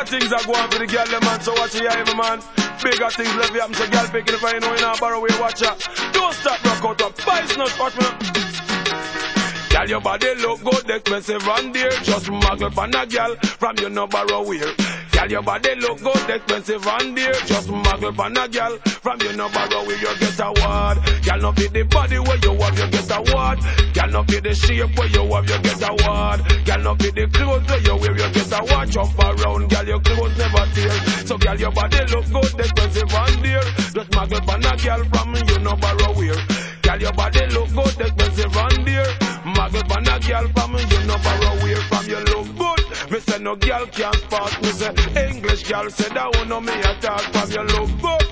Bigger things are going for the girl, the man, so watch your eye, man. Bigger things left you, so girl picking if I know you know borrow way, watch ya. Don't stop, rock out up, spice not watch me. Girl, your body look good, expensive and dear. Just muggle pan a girl from you no borrow wear. Girl, your body look good, expensive and dear. Just muggle pan a girl from you no borrow wear. You get a word. Girl, no fit the body where you have, you get a word. Girl, no fit the shape where you have, you get a word. Girl, no fit the clothes where you wear, you get a word. Jump around, girl, your clothes never tear. So, girl, your body look good, expensive and dear. Just muggle pan a girl from you no borrow wear. Girl, your body look good, expensive and dear. Muggle pan a girl from you no borrow wear from you look good. Me say no girl can't pass. Me say English girl say that one no me attack from you look good.